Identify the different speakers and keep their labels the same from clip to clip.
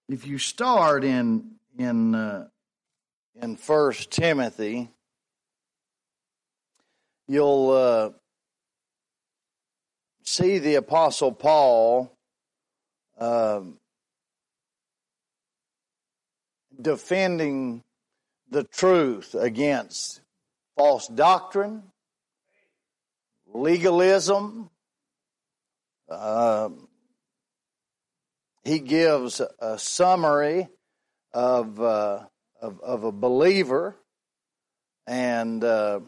Speaker 1: If you start in 1 Timothy, you'll see the Apostle Paul defending the truth against false doctrine, legalism. He gives a summary of a believer, and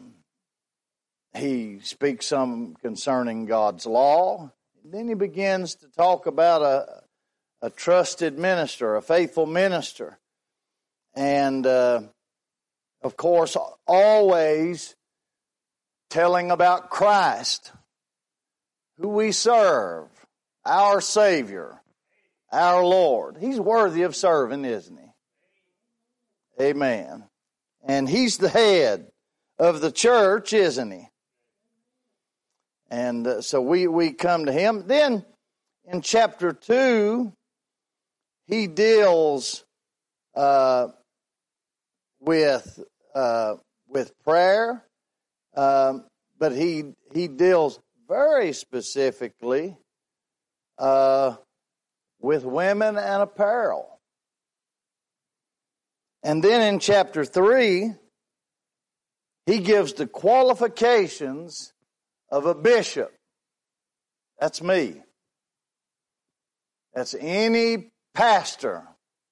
Speaker 1: he speaks some concerning God's law. Then he begins to talk about a trusted minister, a faithful minister. And, of course, always telling about Christ, who we serve, our Savior, our Lord. He's worthy of serving, isn't he? Amen. And he's the head of the church, isn't he? And so we come to him. Then in chapter 2, he deals with prayer, but he deals very specifically with women and apparel. And then in chapter 3, he gives the qualifications of a bishop. That's me. That's any pastor.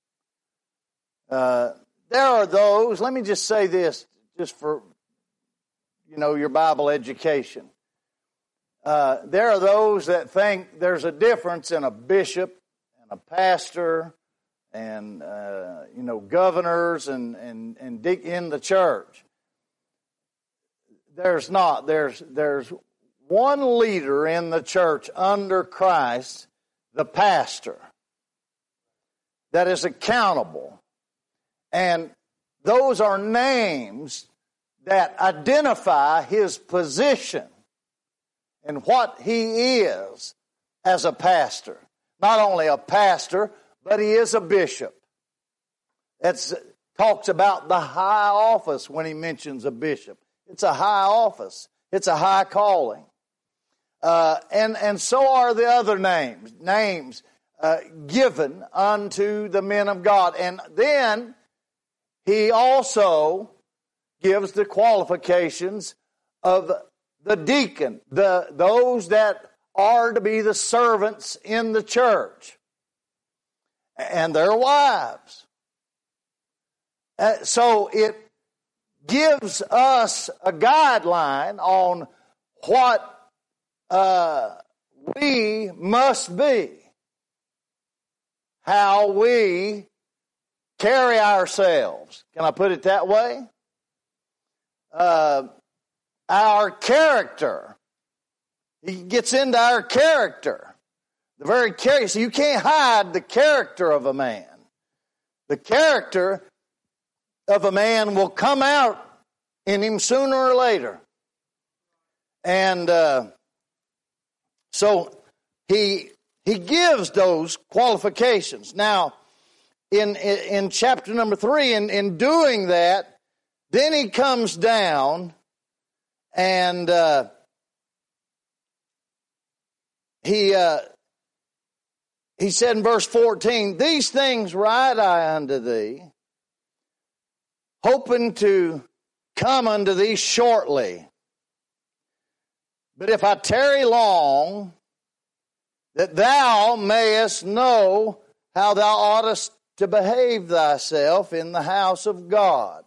Speaker 1: There are those, let me just say this, just for, your Bible education. There are those that think there's a difference in a bishop and a pastor and, governors and in the church. There's not. There's one leader in the church under Christ, the pastor, that is accountable. And those are names that identify his position and what he is as a pastor. Not only a pastor, but he is a bishop. It talks about the high office when he mentions a bishop. It's a high office. It's a high calling. And so are the other names given unto the men of God. And then he also gives the qualifications of the deacon, those that are to be the servants in the church, and their wives. So it gives us a guideline on what we must be, how we carry ourselves. Can I put it that way? Our character. He gets into our character. The very character. So you can't hide the character of a man. The character of a man will come out in him sooner or later. And so he gives those qualifications. Now, in chapter number 3, in doing that, then he comes down and he said in verse 14, "These things write I unto thee, hoping to come unto thee shortly. But if I tarry long, that thou mayest know how thou oughtest to behave thyself in the house of God,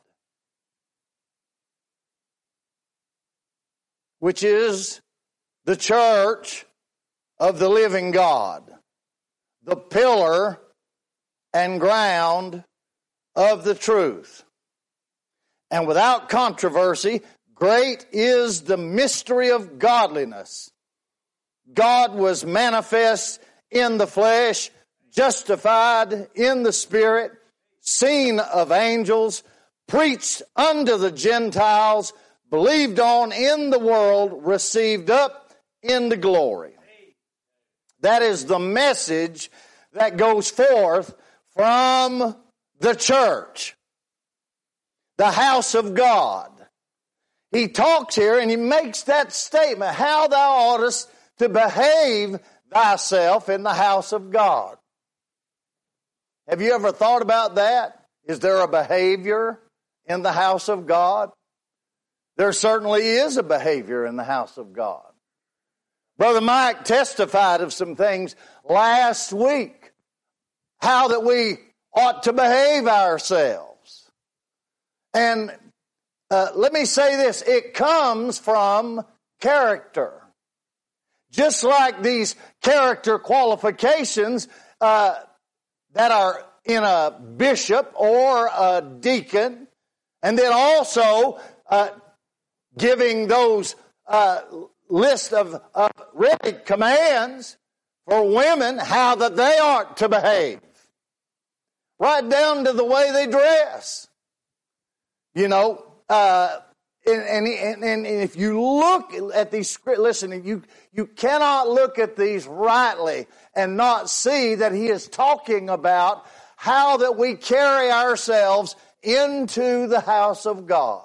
Speaker 1: which is the church of the living God, the pillar and ground of the truth. And without controversy, great is the mystery of godliness. God was manifest in the flesh, justified in the Spirit, seen of angels, preached unto the Gentiles, believed on in the world, received up into glory." That is the message that goes forth from the church, the house of God. He talks here and he makes that statement, how thou oughtest to behave thyself in the house of God. Have you ever thought about that? Is there a behavior in the house of God? There certainly is a behavior in the house of God. Brother Mike testified of some things last week, how that we ought to behave ourselves. And let me say this, it comes from character. Just like these character qualifications that are in a bishop or a deacon, and then also giving those list of really commands for women, how that they ought to behave. Right down to the way they dress. You know, and if you look at these, listen, you cannot look at these rightly and not see that he is talking about how that we carry ourselves into the house of God.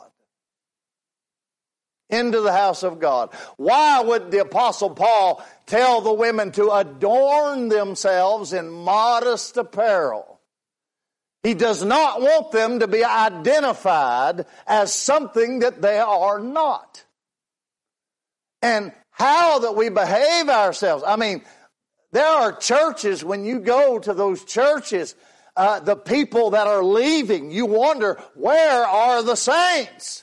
Speaker 1: Into the house of God. Why would the Apostle Paul tell the women to adorn themselves in modest apparel? He does not want them to be identified as something that they are not. And how that we behave ourselves. I mean, there are churches, when you go to those churches, the people that are leaving, you wonder, where are the saints?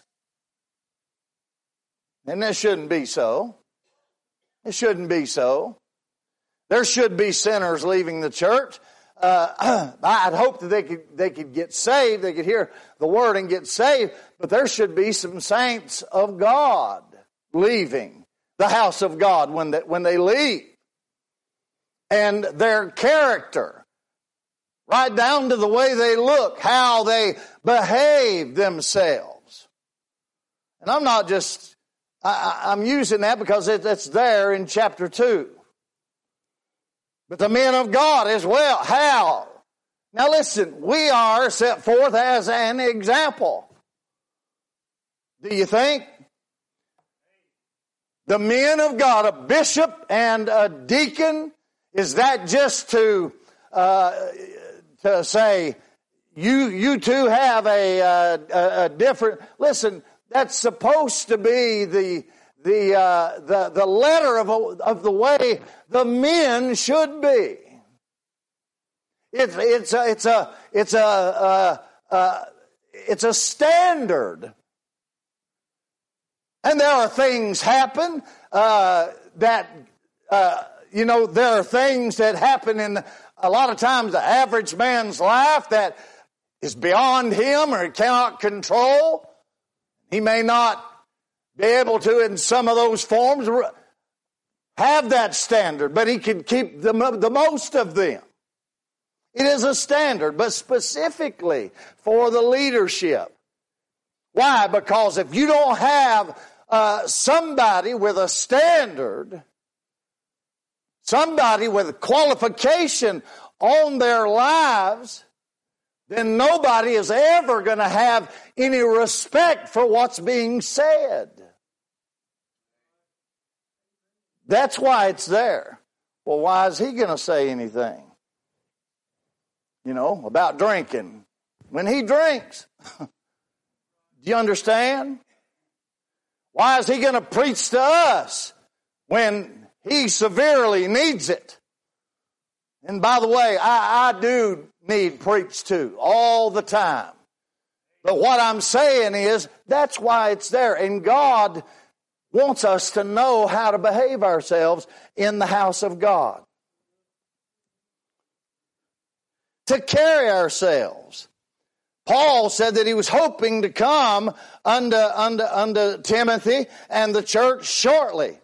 Speaker 1: And that shouldn't be so. It shouldn't be so. There should be sinners leaving the church. I'd hope that they could get saved. They could hear the word and get saved. But there should be some saints of God leaving the house of God when they leave. And their character, right down to the way they look, how they behave themselves. And I'm not just... I'm using that because it's there in chapter 2. But the men of God as well. How? Now listen, we are set forth as an example. Do you think? The men of God, a bishop and a deacon, is that just to say, you two have a different... Listen, that's supposed to be the letter of the way the men should be. It's a standard. And there are things happen that there are things that happen in a lot of times the average man's life that is beyond him or he cannot control. He may not be able to, in some of those forms, have that standard, but he can keep the most of them. It is a standard, but specifically for the leadership. Why? Because if you don't have somebody with a standard, somebody with qualification on their lives, then nobody is ever going to have any respect for what's being said. That's why it's there. Well, why is he going to say anything? About drinking. When he drinks. Do you understand? Why is he going to preach to us when he severely needs it? And by the way, I do need preached to all the time. But what I'm saying is, that's why it's there. And God wants us to know how to behave ourselves in the house of God. To carry ourselves. Paul said that he was hoping to come unto Timothy and the church shortly.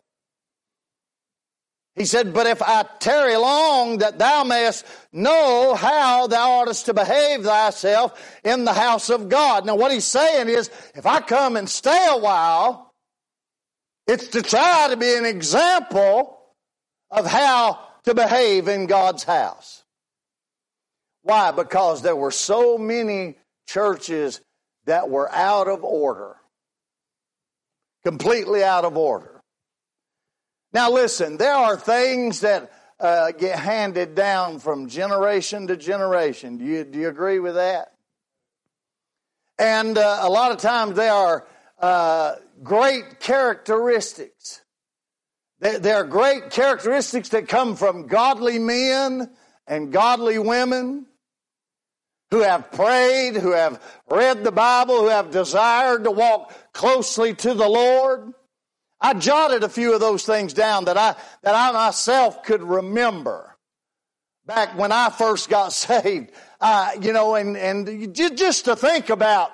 Speaker 1: He said, but if I tarry long, that thou mayest know how thou oughtest to behave thyself in the house of God. Now what he's saying is, if I come and stay a while, it's to try to be an example of how to behave in God's house. Why? Because there were so many churches that were out of order. Completely out of order. Now listen, there are things that get handed down from generation to generation. Do you agree with that? And a lot of times there are great characteristics. There are great characteristics that come from godly men and godly women who have prayed, who have read the Bible, who have desired to walk closely to the Lord. I jotted a few of those things down that I myself could remember back when I first got saved. And just to think about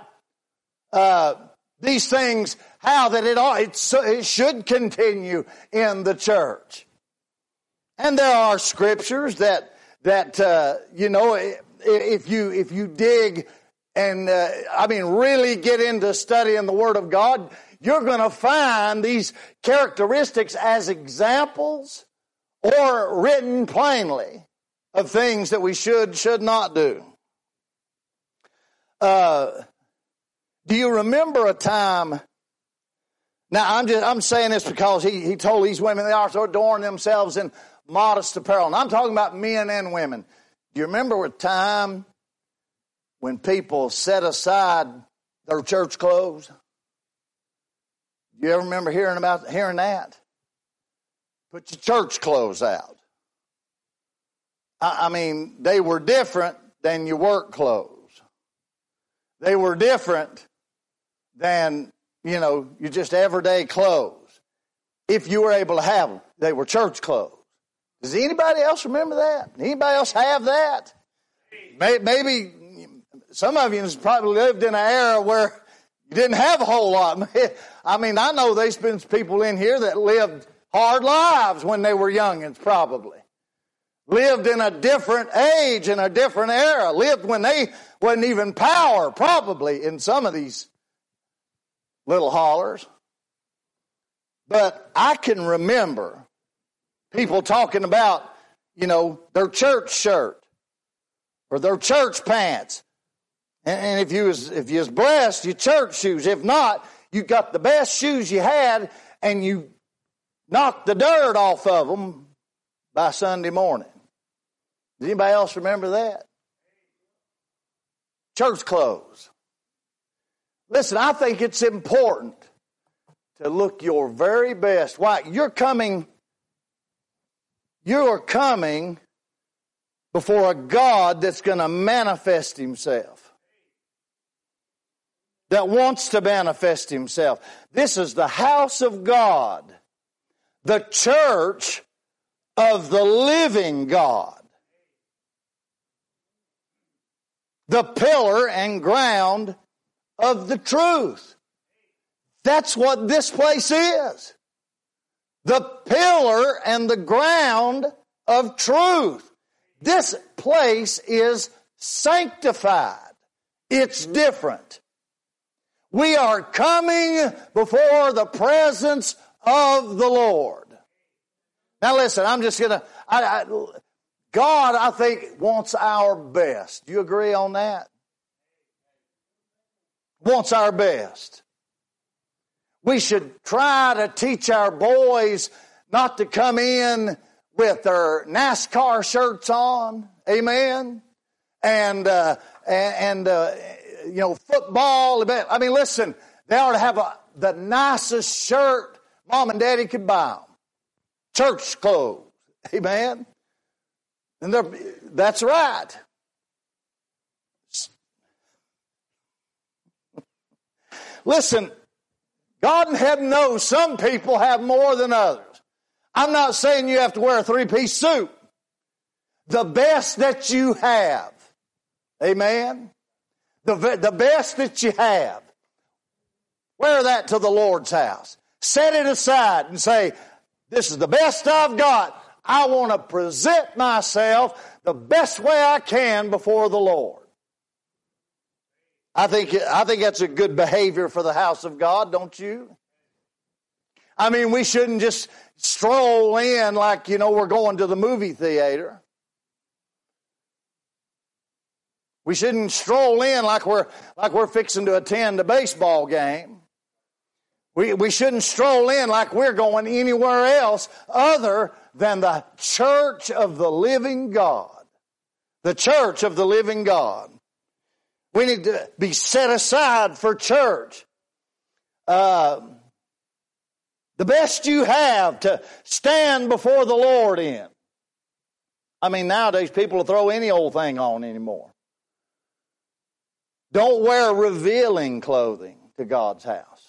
Speaker 1: these things, how that it should continue in the church. And there are scriptures that if you dig and really get into studying the Word of God, you're going to find these characteristics as examples or written plainly of things that we should not do. Do you remember a time? Now I'm saying this because he told these women they are to adorn themselves in modest apparel. And I'm talking about men and women. Do you remember a time when people set aside their church clothes? Do you ever remember hearing that? Put your church clothes out. They were different than your work clothes. They were different than, your just everyday clothes. If you were able to have them, they were church clothes. Does anybody else remember that? Anybody else have that? Maybe some of you has probably lived in an era where you didn't have a whole lot. I know there's been people in here that lived hard lives when they were youngins, probably. Lived in a different age, in a different era. Lived when they wasn't even power, probably, in some of these little hollers. But I can remember people talking about, their church shirt or their church pants. And if you was blessed, your church shoes. If not, you got the best shoes you had and you knocked the dirt off of them by Sunday morning. Does anybody else remember that? Church clothes. Listen, I think it's important to look your very best. Why? You are coming before a God that's going to manifest Himself. That wants to manifest Himself. This is the house of God. The church of the living God. The pillar and ground of the truth. That's what this place is. The pillar and the ground of truth. This place is sanctified. It's different. We are coming before the presence of the Lord. Now listen, I'm just going to... God, I think, wants our best. Do you agree on that? Wants our best. We should try to teach our boys not to come in with their NASCAR shirts on. Amen. And football. Listen, they ought to have the nicest shirt Mom and Daddy could buy them. Church clothes. Amen. And that's right. Listen, God in heaven knows some people have more than others. I'm not saying you have to wear a three-piece suit. The best that you have. Amen? The best that you have. Wear that to the Lord's house. Set it aside and say, this is the best I've got. I want to present myself the best way I can before the Lord. I think that's a good behavior for the house of God, don't you? We shouldn't just stroll in like, we're going to the movie theater. We shouldn't stroll in like we're fixing to attend a baseball game. We shouldn't stroll in like we're going anywhere else other than the church of the living God. The church of the living God. We need to be set aside for church. The best you have to stand before the Lord in. I mean, nowadays people will throw any old thing on anymore. Don't wear revealing clothing to God's house.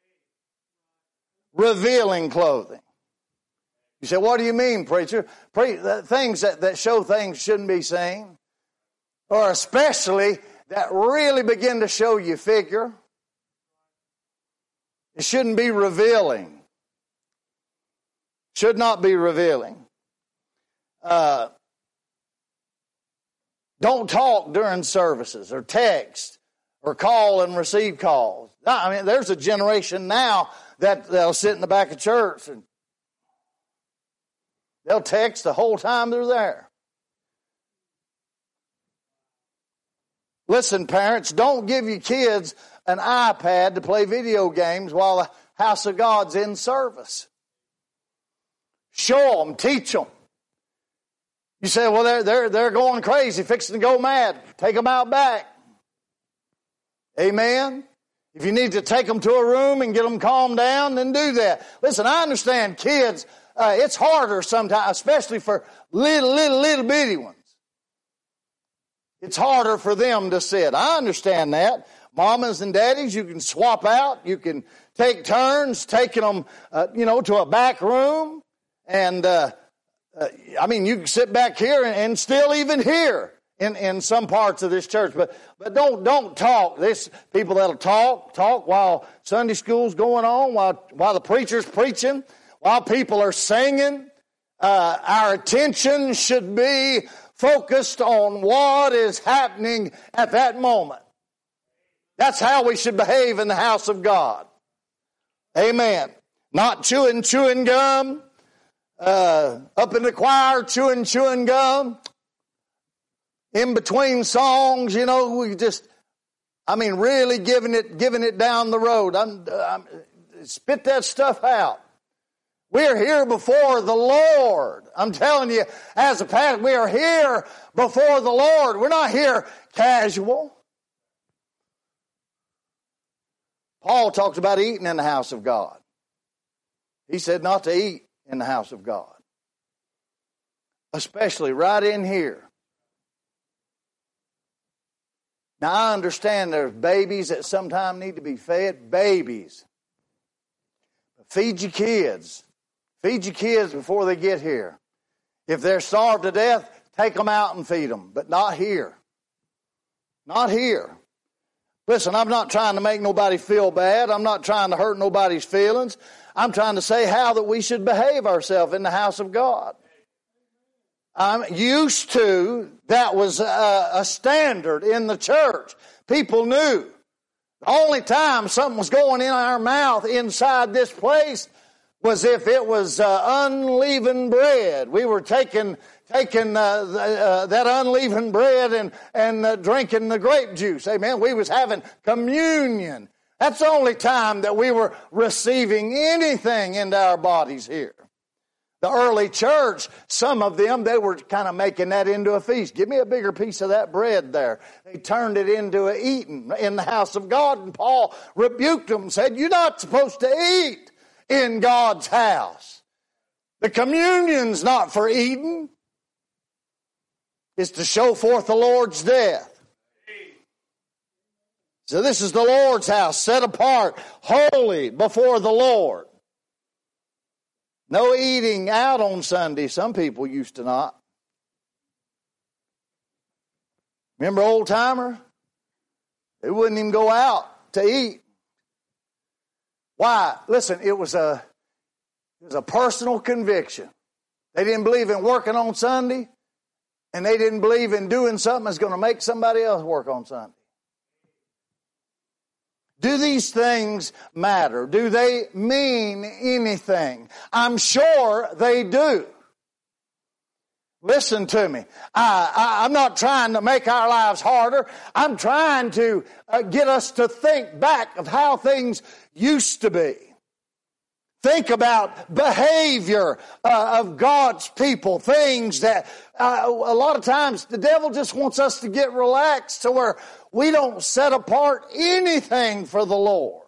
Speaker 1: Revealing clothing. You say, what do you mean, preacher? Things that show things shouldn't be seen. Or especially that really begin to show you figure. It shouldn't be revealing. Should not be revealing. Don't talk during services or text or call and receive calls. I mean, there's a generation now that they'll sit in the back of church and they'll text the whole time they're there. Listen, parents, don't give your kids an iPad to play video games while the house of God's in service. Show them, teach them. You say, well, they're going crazy, fixing to go mad. Take them out back. Amen? If you need to take them to a room and get them calmed down, then do that. Listen, I understand kids, it's harder sometimes, especially for little bitty ones. It's harder for them to sit. I understand that. Mamas and daddies, you can swap out. You can take turns taking them, to a back room. And, you can sit back here and still even hear in some parts of this church. But don't talk. There's people that'll talk while Sunday school's going on, while the preacher's preaching, while people are singing. Our attention should be focused on what is happening at that moment. That's how we should behave in the house of God. Amen. Not chewing gum. Up in the choir, chewing gum. In between songs, we just, really giving it down the road. Spit that stuff out. We're here before the Lord. I'm telling you, as a pastor, we are here before the Lord. We're not here casual. Paul talks about eating in the house of God. He said not to eat in the house of God. Especially right in here. Now I understand there's babies that sometimes need to be fed. Babies. Feed your kids. Feed your kids before they get here. If they're starved to death, take them out and feed them. But not here. Not here. Listen, I'm not trying to make nobody feel bad. I'm not trying to hurt nobody's feelings. I'm trying to say how that we should behave ourselves in the house of God. I'm used to, that was a standard in the church. People knew. The only time something was going in our mouth inside this place was if it was unleavened bread. We were taking that unleavened bread and drinking the grape juice. Amen. We was having communion. That's the only time that we were receiving anything into our bodies here. The early church, some of them, they were kind of making that into a feast. Give me a bigger piece of that bread there. They turned it into a eating in the house of God. And Paul rebuked them and said, you're not supposed to eat in God's house. The communion's not for eating. It's to show forth the Lord's death. So this is the Lord's house, set apart, holy before the Lord. No eating out on Sunday. Some people used to not. Remember old timer? They wouldn't even go out to eat. Why? Listen, it was a personal conviction. They didn't believe in working on Sunday, and they didn't believe in doing something that's going to make somebody else work on Sunday. Do these things matter? Do they mean anything? I'm sure they do. Listen to me. I'm not trying to make our lives harder. I'm trying to get us to think back of how things used to be. Think about behavior of God's people. Things that a lot of times the devil just wants us to get relaxed to where we don't set apart anything for the Lord.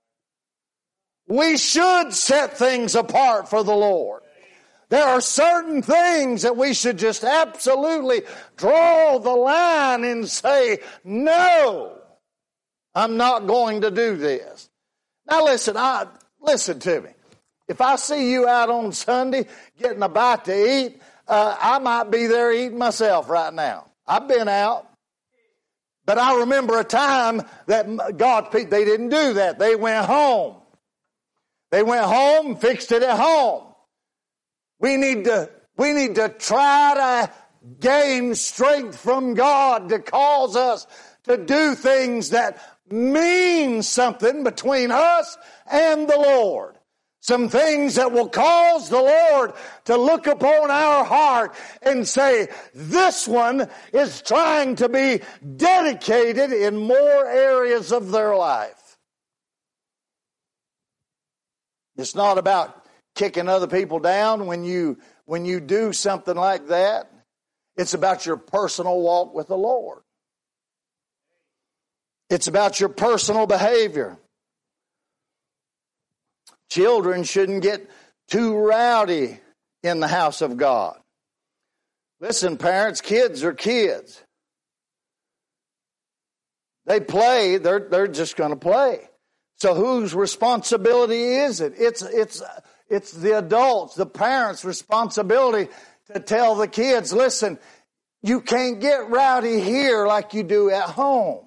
Speaker 1: We should set things apart for the Lord. There are certain things that we should just absolutely draw the line and say, no, I'm not going to do this. Now listen to me. If I see you out on Sunday getting a bite to eat, I might be there eating myself right now. I've been out. But I remember a time that God's people, they didn't do that. They went home. They went home and fixed it at home. We need to try to gain strength from God to cause us to do things that mean something between us and the Lord. Some things that will cause the Lord to look upon our heart and say, this one is trying to be dedicated in more areas of their life. It's not about kicking other people down when you do something like that. It's about your personal walk with the Lord. It's about your personal behavior. Children shouldn't get too rowdy in the house of God. Listen, parents, kids are kids. They play, they're just going to play. So whose responsibility is it? It's the adults, the parents' responsibility to tell the kids, listen, you can't get rowdy here like you do at home.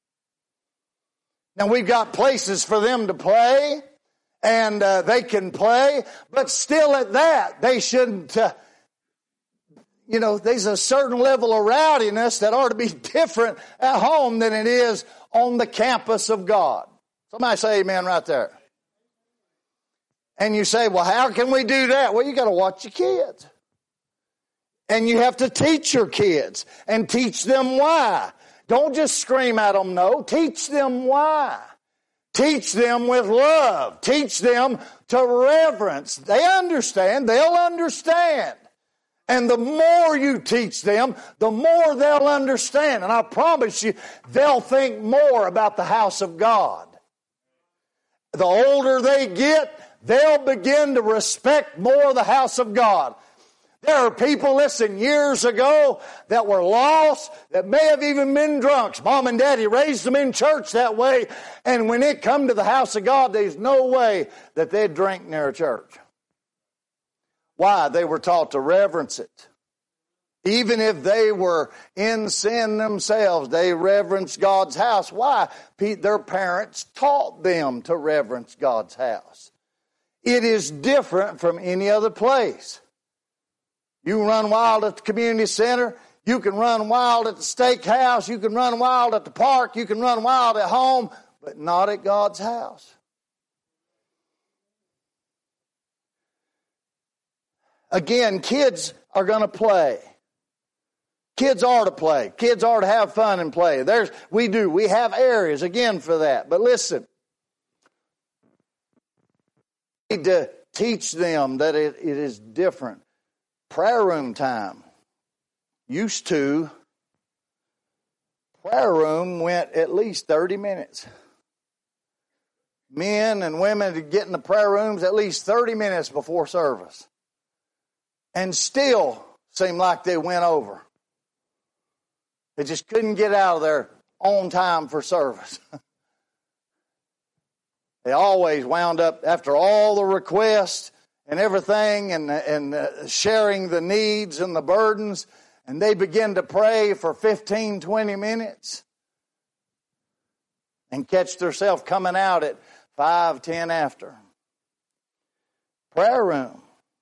Speaker 1: Now we've got places for them to play, and they can play, but still at that, they shouldn't, there's a certain level of rowdiness that ought to be different at home than it is on the campus of God. Somebody say amen right there. And you say, well, how can we do that? Well, you got to watch your kids. And you have to teach your kids and teach them why. Don't just scream at them no. Teach them why. Teach them with love. Teach them to reverence. They understand. They'll understand. And the more you teach them, the more they'll understand. And I promise you, they'll think more about the house of God. The older they get, they'll begin to respect more the house of God. There are people, listen, years ago that were lost, that may have even been drunks. Mom and Daddy raised them in church that way, and when it come to the house of God, there's no way that they'd drink near a church. Why? They were taught to reverence it. Even if they were in sin themselves, they reverenced God's house. Why? Their parents taught them to reverence God's house. It is different from any other place. You can run wild at the community center. You can run wild at the steakhouse. You can run wild at the park. You can run wild at home, but not at God's house. Again, kids are going to play. Kids are to play. Kids are to have fun and play. We have areas, again, for that. But listen, we need to teach them that it is different. Prayer room time. Prayer room went at least 30 minutes. Men and women would get in the prayer rooms at least 30 minutes before service. And still seemed like they went over. They just couldn't get out of there on time for service. They always wound up, after all the requests and everything and sharing the needs and the burdens, and they begin to pray for 15, 20 minutes and catch themselves coming out at 5, 10 after. Prayer room.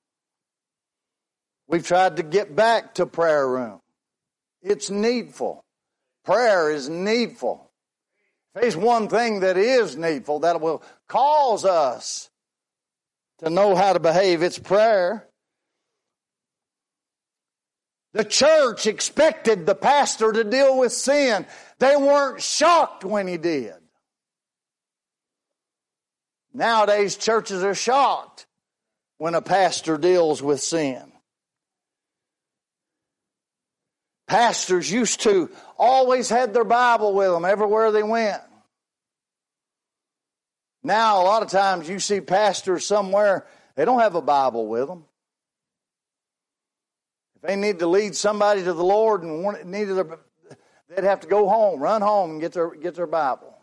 Speaker 1: We've tried to get back to prayer room. It's needful. Prayer is needful. If there's one thing that is needful that will cause us to know how to behave, it's prayer. The church expected the pastor to deal with sin. They weren't shocked when he did. Nowadays, churches are shocked when a pastor deals with sin. Pastors used to always had their Bible with them everywhere they went. Now, a lot of times you see pastors somewhere, they don't have a Bible with them. If they need to lead somebody to the Lord and they'd have to go home, run home and get their Bible.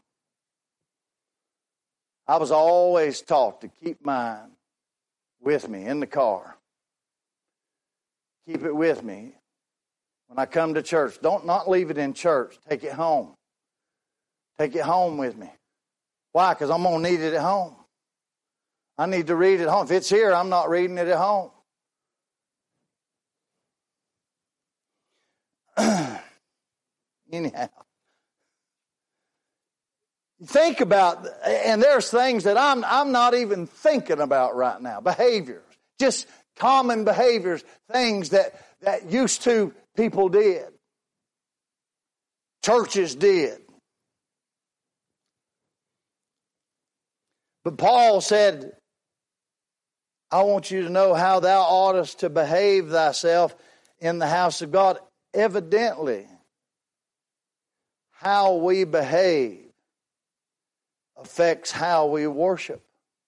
Speaker 1: I was always taught to keep mine with me in the car. Keep it with me when I come to church. Not leave it in church. Take it home. Take it home with me. Why? Because I'm going to need it at home. I need to read it at home. If it's here, I'm not reading it at home. Anyhow. Think about, and there's things that I'm not even thinking about right now. Behaviors. Just common behaviors. Things that used to people did. Churches did. But Paul said, I want you to know how thou oughtest to behave thyself in the house of God. Evidently, how we behave affects how we worship.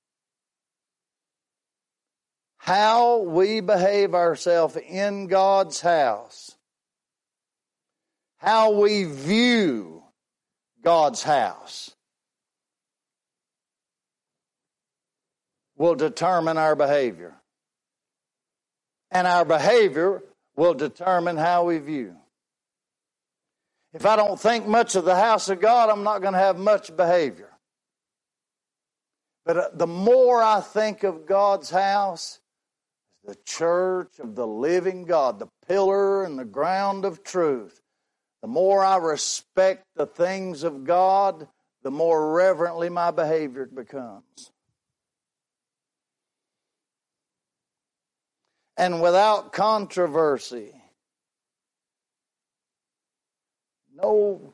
Speaker 1: How we behave ourselves in God's house. How we view God's house will determine our behavior. And our behavior will determine how we view. If I don't think much of the house of God, I'm not going to have much behavior. But the more I think of God's house, the church of the living God, the pillar and the ground of truth, the more I respect the things of God, the more reverently my behavior becomes. And without controversy, no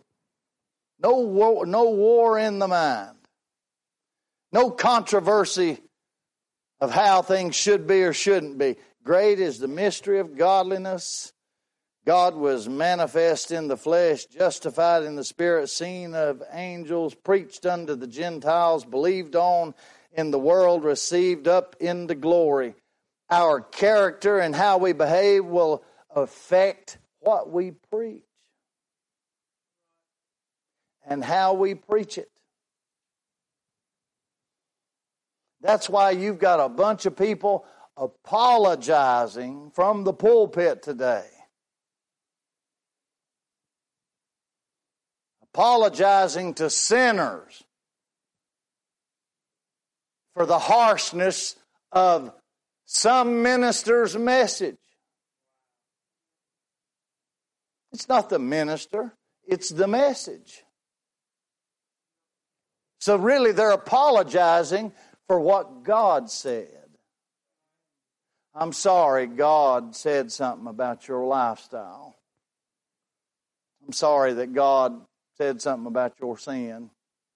Speaker 1: war in the mind. No controversy of how things should be or shouldn't be. Great is the mystery of godliness. God was manifest in the flesh, justified in the spirit, seen of angels, preached unto the Gentiles, believed on in the world, received up into glory. Our character and how we behave will affect what we preach and how we preach it. That's why you've got a bunch of people apologizing from the pulpit today. Apologizing to sinners for the harshness of some minister's message. It's not the minister, it's the message. So really they're apologizing for what God said. I'm sorry God said something about your lifestyle. I'm sorry that God said something about your sin.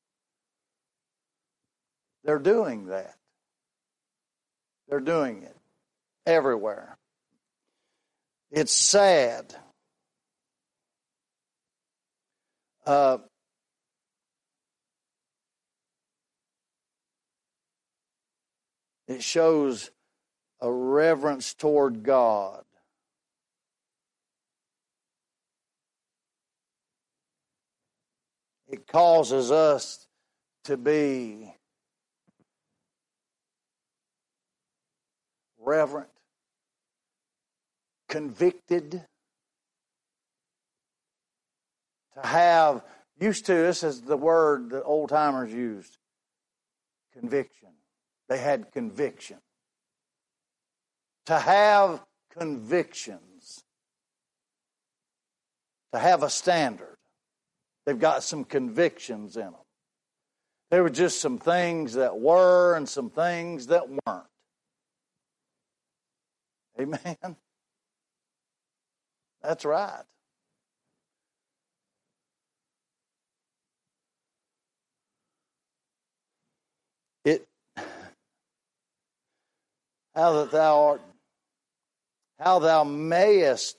Speaker 1: They're doing that. They're doing it everywhere. It's sad. It shows a reverence toward God. It causes us to be reverent, convicted, to have, this is the word that old timers used, conviction. They had conviction. To have convictions. To have a standard. They've got some convictions in them. There were just some things that were and some things that weren't. Amen? That's right. It how thou mayest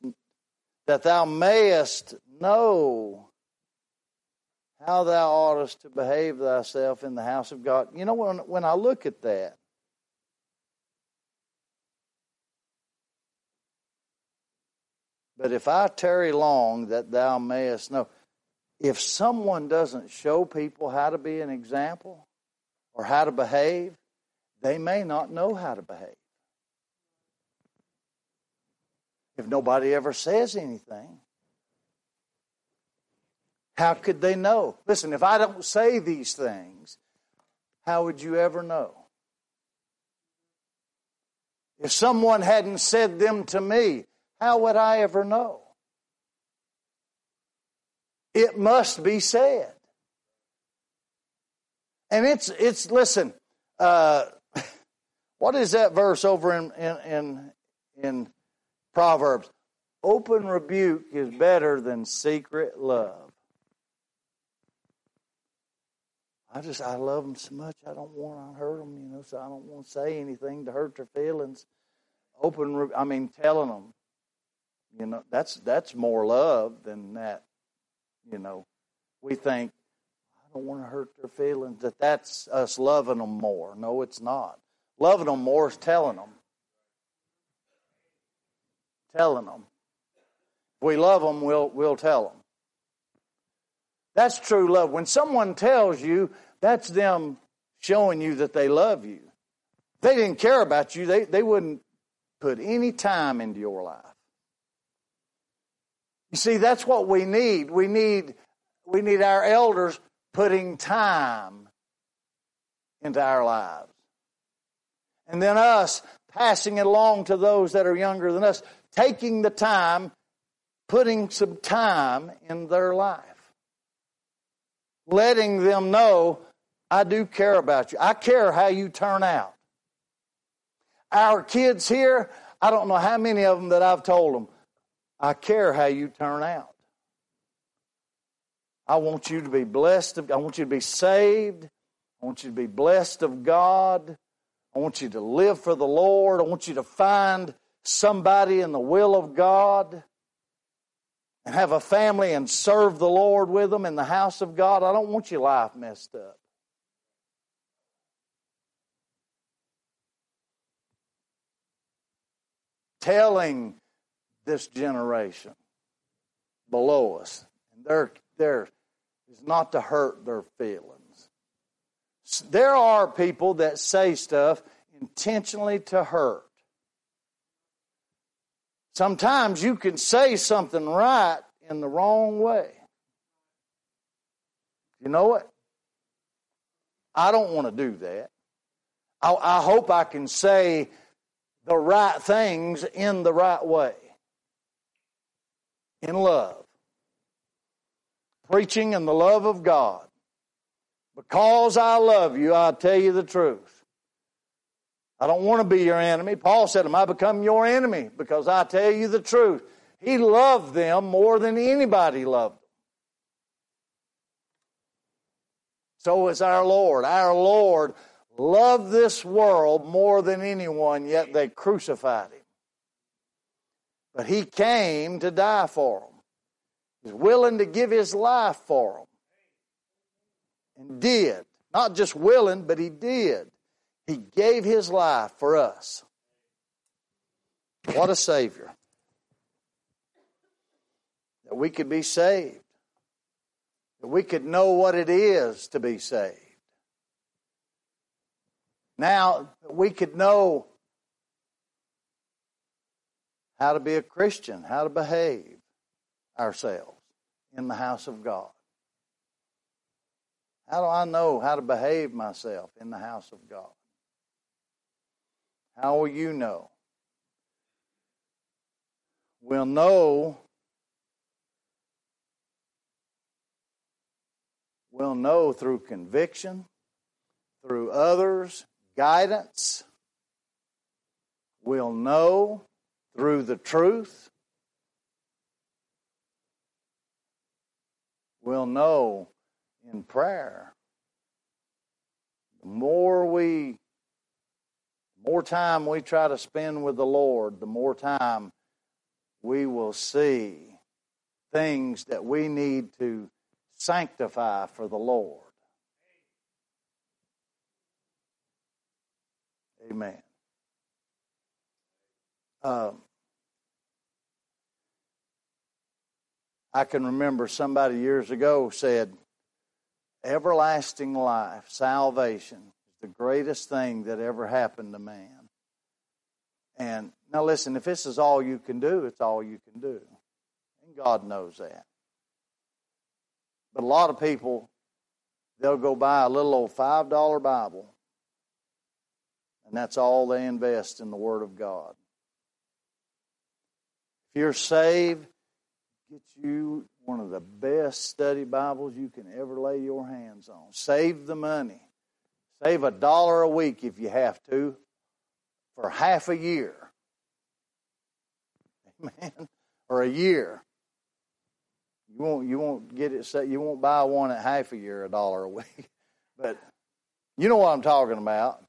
Speaker 1: know how thou oughtest to behave thyself in the house of God. You know, when I look at that, but if I tarry long, that thou mayest know. If someone doesn't show people how to be an example or how to behave, they may not know how to behave. If nobody ever says anything, how could they know? Listen, if I don't say these things, how would you ever know? If someone hadn't said them to me, how would I ever know? It must be said. And it's listen, what is that verse over in Proverbs? Open rebuke is better than secret love. I love them so much, I don't want to hurt them, so I don't want to say anything to hurt their feelings. Telling them, that's more love than that. We think, I don't want to hurt their feelings, that's us loving them more. No, it's not. Loving them more is telling them. Telling them. If we love them, we'll tell them. That's true love. When someone tells you, that's them showing you that they love you. If they didn't care about you, they wouldn't put any time into your life. You see, that's what we need. We need our elders putting time into our lives. And then us passing it along to those that are younger than us, taking the time, putting some time in their life. Letting them know, I do care about you. I care how you turn out. Our kids here, I don't know how many of them that I've told them, I care how you turn out. I want you to be blessed. I want you to be saved. I want you to be blessed of God. I want you to live for the Lord. I want you to find somebody in the will of God and have a family and serve the Lord with them in the house of God. I don't want your life messed up. Telling this generation below us, there is not to hurt their feelings. There are people that say stuff intentionally to hurt. Sometimes you can say something right in the wrong way. You know what? I don't want to do that. I hope I can say the right things in the right way. In love. Preaching in the love of God. Because I love you, I'll tell you the truth. I don't want to be your enemy. Paul said, am I become your enemy? Because I tell you the truth. He loved them more than anybody loved them. So is our Lord. Our Lord loved this world more than anyone, yet they crucified him. But he came to die for them. He's willing to give his life for them. And did. Not just willing, but he did. He gave his life for us. What a Savior. That we could be saved. That we could know what it is to be saved. Now, we could know how to be a Christian, how to behave ourselves in the house of God. How do I know how to behave myself in the house of God? How will you know? We'll know through conviction, through others' guidance. We'll know through the truth. we'll know in prayer. The more time we try to spend with the Lord, the more time we will see things that we need to sanctify for the Lord. Amen. I can remember somebody years ago said, everlasting life, salvation, is the greatest thing that ever happened to man. And now listen, if this is all you can do, it's all you can do. And God knows that. But a lot of people, they'll go buy a little old $5 Bible, and that's all they invest in the Word of God. If you're saved, get you one of the best study Bibles you can ever lay your hands on. Save the money. Save $1 a week if you have to for half a year. Amen. Or a year. You won't get it. You won't buy one at half a year, $1 a week. But you know what I'm talking about.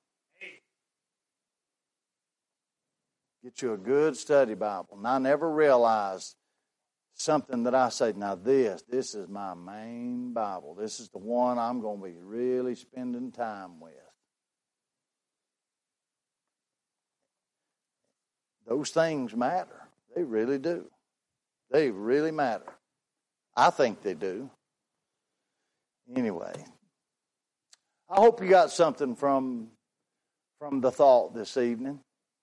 Speaker 1: Get you a good study Bible. And I never realized something that I say, now this is my main Bible. This is the one I'm going to be really spending time with. Those things matter. They really do. They really matter. I think they do. Anyway, I hope you got something from the thought this evening.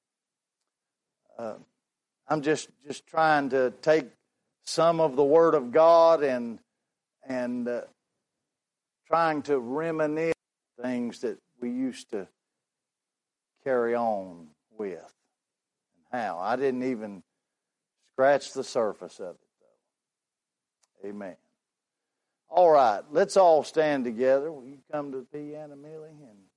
Speaker 1: I'm just trying to take some of the Word of God and trying to reminisce things that we used to carry on with. And how I didn't even scratch the surface of it, though. Amen. All right, let's all stand together. Will you come to the piano, Millie? And